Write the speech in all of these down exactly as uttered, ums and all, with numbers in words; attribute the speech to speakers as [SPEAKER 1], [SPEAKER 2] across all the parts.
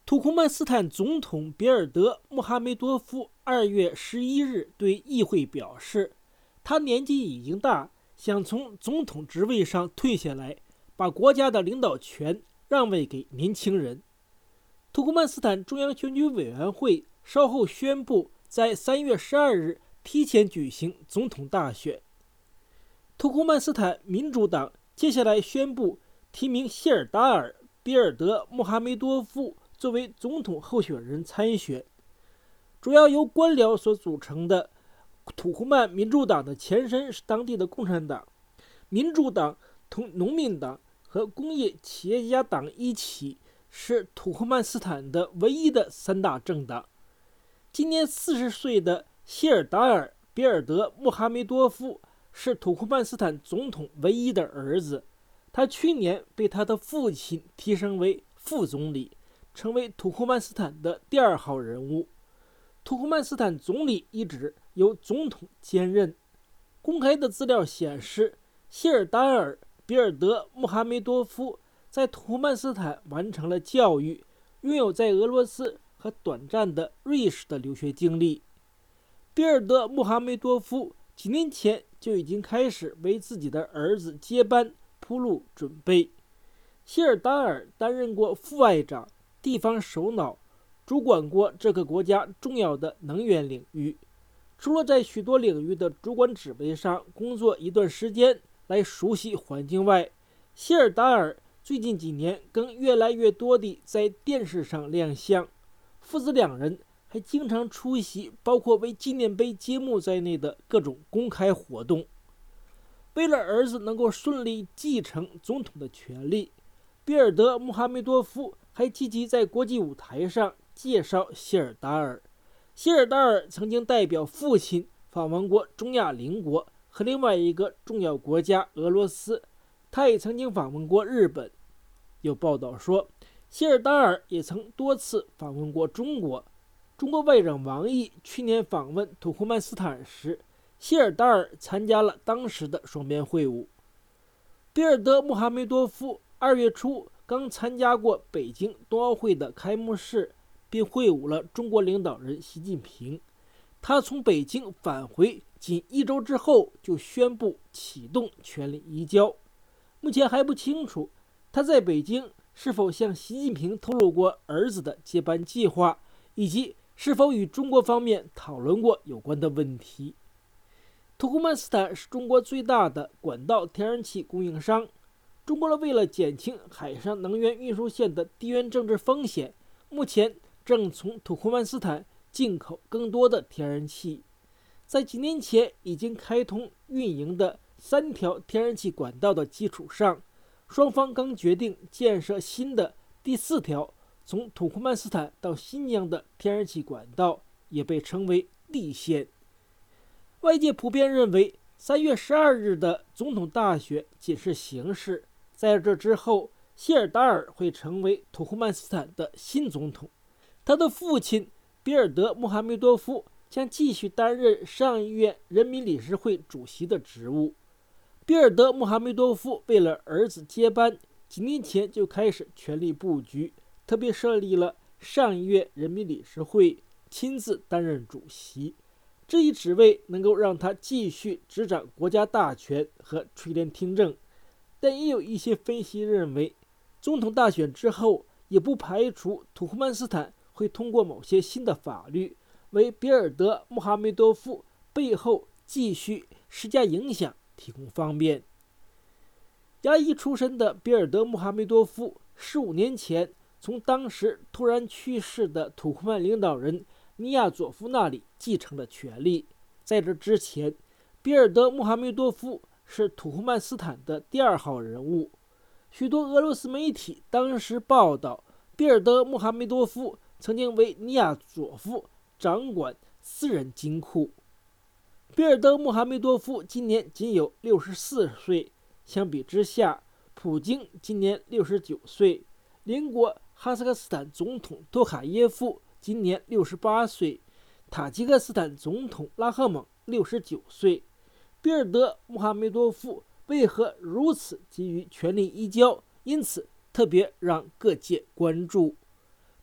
[SPEAKER 1] 土库曼斯坦总统别尔德·穆哈梅多夫二月十一日对议会表示，他年纪已经大，想从总统职位上退下来，把国家的领导权让位给年轻人。土库曼斯坦中央选举委员会稍后宣布，在三月十二日提前举行总统大选。土库曼斯坦民主党接下来宣布提名谢尔达尔·别尔德·穆哈梅多夫作为总统候选人参选。主要由官僚所组成的土库曼民主党的前身是当地的共产党、民主党同农民党和工业企业家党一起，是土库曼斯坦的唯一的三大政党。今年四十岁的谢尔达尔·别尔德·穆哈梅多夫是土库曼斯坦总统唯一的儿子，他去年被他的父亲提升为副总理，成为土库曼斯坦的第二号人物。土库曼斯坦总理一职由总统兼任。公开的资料显示，谢尔达尔·别尔德·穆哈梅多夫在土库曼斯坦完成了教育，拥有在俄罗斯和短暂的瑞士的留学经历。别尔德·穆哈梅多夫几年前就已经开始为自己的儿子接班铺路准备。谢尔达尔担任过副外长、地方首脑，主管过这个国家重要的能源领域。除了在许多领域的主管职位上工作一段时间来熟悉环境外，谢尔达尔最近几年更越来越多地在电视上亮相。父子两人还经常出席包括为纪念碑揭幕在内的各种公开活动。为了儿子能够顺利继承总统的权利，别尔德·穆哈梅多夫还积极在国际舞台上介绍谢尔达尔。谢尔达尔曾经代表父亲访问过中亚邻国和另外一个重要国家俄罗斯，他也曾经访问过日本。有报道说，谢尔达尔也曾多次访问过中国。中国外长王毅去年访问土库曼斯坦时，谢尔达尔参加了当时的双边会晤。别尔德·穆哈梅多夫二月初刚参加过北京冬奥会的开幕式，并会晤了中国领导人习近平。他从北京返回仅一周之后就宣布启动权力移交。目前还不清楚他在北京是否向习近平透露过儿子的接班计划，以及是否与中国方面讨论过有关的问题。土库曼斯坦是中国最大的管道天然气供应商。中国为了减轻海上能源运输线的地缘政治风险，目前正从土库曼斯坦进口更多的天然气。在几年前已经开通运营的三条天然气管道的基础上，双方刚决定建设新的第四条从土库曼斯坦到新疆的天然气管道，也被称为地线。外界普遍认为，三月十二日的总统大选仅是形式，在这之后，谢尔达尔会成为土库曼斯坦的新总统。他的父亲别尔德·穆哈梅多夫将继续担任上议院人民理事会主席的职务。别尔德·穆哈梅多夫为了儿子接班，几年前就开始全力布局，特别设立了上议院人民理事会，亲自担任主席。这一职位能够让他继续执掌国家大权和垂帘听政。但也有一些分析认为，总统大选之后，也不排除土库曼斯坦会通过某些新的法律，为别尔德·穆哈梅多夫背后继续施加影响提供方便。牙医出身的别尔德·穆哈梅多夫十五年前从当时突然去世的土库曼领导人尼亚佐夫那里继承了权力。在这之前，别尔德·穆哈梅多夫是土库曼斯坦的第二号人物。许多俄罗斯媒体当时报道，别尔德·穆哈梅多夫曾经为尼亚佐夫掌管私人金库。别尔德·穆哈梅多夫今年仅有六十四岁，相比之下，普京今年六十九岁，邻国哈萨克斯坦总统托卡耶夫今年六十八岁，塔吉克斯坦总统拉赫蒙六十九岁。别尔德·穆哈梅多夫为何如此急于权力移交？因此特别让各界关注。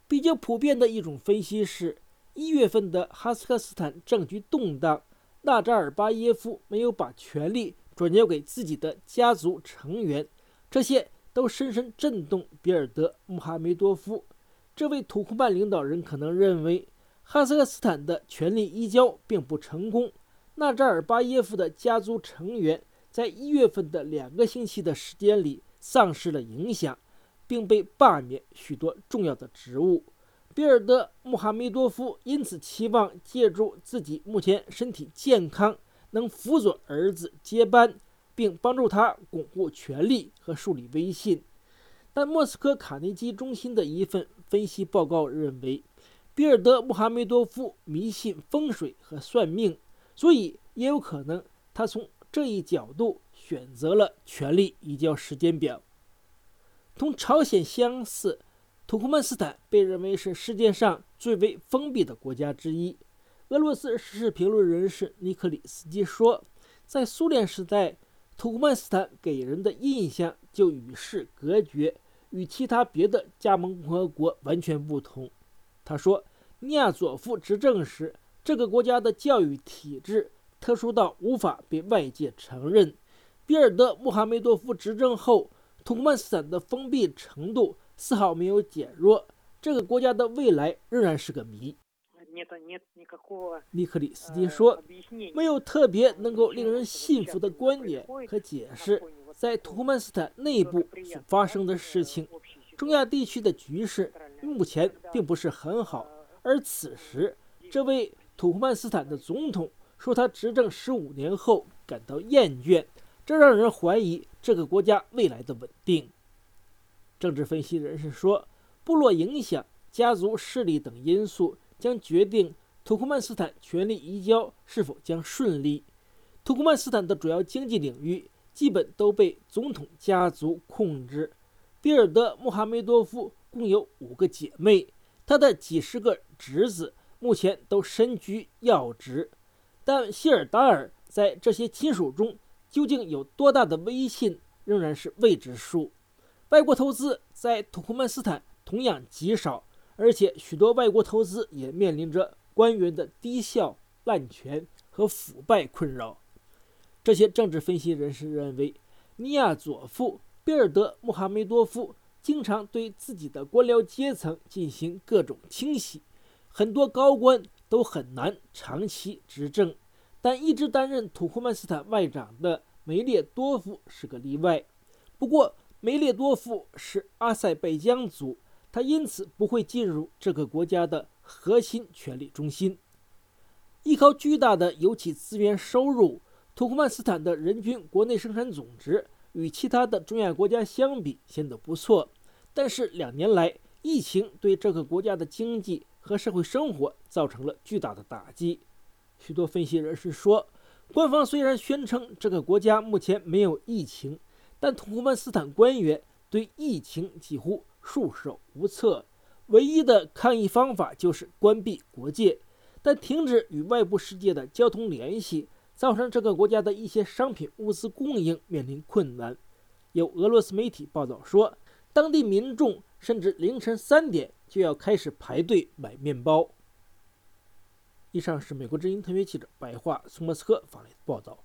[SPEAKER 1] 比较普遍的一种分析是，一月份的哈萨克斯坦政局动荡，纳扎尔巴耶夫没有把权力转交给自己的家族成员，这些都深深震动比尔德·穆哈梅多夫。这位土库曼领导人可能认为，哈萨克斯坦的权力移交并不成功，纳扎尔巴耶夫的家族成员在一月份的两个星期的时间里丧失了影响，并被罢免许多重要的职务。比尔德·穆哈梅多夫因此期望借助自己目前身体健康，能辅佐儿子接班，并帮助他巩固权力和树立威信。但莫斯科卡内基中心的一份分析报告认为，比尔德·穆哈梅多夫迷信风水和算命，所以也有可能他从这一角度选择了权力移交时间表。同朝鲜相似，土库曼斯坦被认为是世界上最为封闭的国家之一。俄罗斯时事评论人士尼克里斯基说，在苏联时代，土库曼斯坦给人的印象就与世隔绝，与其他别的加盟共和国完全不同。他说，尼亚佐夫执政时，这个国家的教育体制特殊到无法被外界承认。比尔德·穆哈梅多夫执政后，土库曼斯坦的封闭程度丝毫没有减弱，这个国家的未来仍然是个谜。尼克里斯基说，没有特别能够令人信服的观点和解释在土库曼斯坦内部所发生的事情。中亚地区的局势目前并不是很好，而此时这位土库曼斯坦的总统说他执政十五年后感到厌倦，这让人怀疑这个国家未来的稳定。政治分析人士说，部落影响、家族势力等因素将决定土库曼斯坦权力移交是否将顺利。土库曼斯坦的主要经济领域基本都被总统家族控制。比尔德·穆哈梅多夫共有五个姐妹，他的几十个侄子目前都身居要职，但希尔达尔在这些亲属中究竟有多大的威信，仍然是未知数。外国投资在土库曼斯坦同样极少，而且许多外国投资也面临着官员的低效、滥权和腐败困扰。这些政治分析人士认为，尼亚佐夫、比尔德·穆哈梅多夫经常对自己的官僚阶层进行各种清洗，很多高官都很难长期执政，但一直担任土库曼斯坦外长的梅列多夫是个例外。不过，梅列多夫是阿塞拜疆族，他因此不会进入这个国家的核心权力中心。依靠巨大的油气资源收入，土库曼斯坦的人均国内生产总值与其他的中亚国家相比显得不错，但是两年来，疫情对这个国家的经济和社会生活造成了巨大的打击。许多分析人士说，官方虽然宣称这个国家目前没有疫情，但土库曼斯坦官员对疫情几乎束手无策，唯一的抗疫方法就是关闭国界，但停止与外部世界的交通联系，造成这个国家的一些商品物资供应面临困难。有俄罗斯媒体报道说，当地民众甚至凌晨三点就要开始排队买面包。以上是美国之音特约记者白桦从莫斯科发来的报道。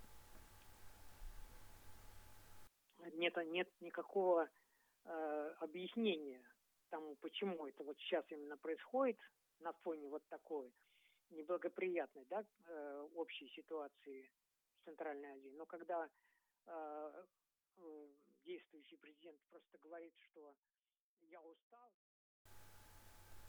[SPEAKER 2] Нет, нет никакого э, объяснения тому, почему это вот сейчас именно происходит на фоне вот такой неблагоприятной, да, э, общей ситуации в Центральной Азии. Но когда э, э, действующий президент просто говорит, что я устал.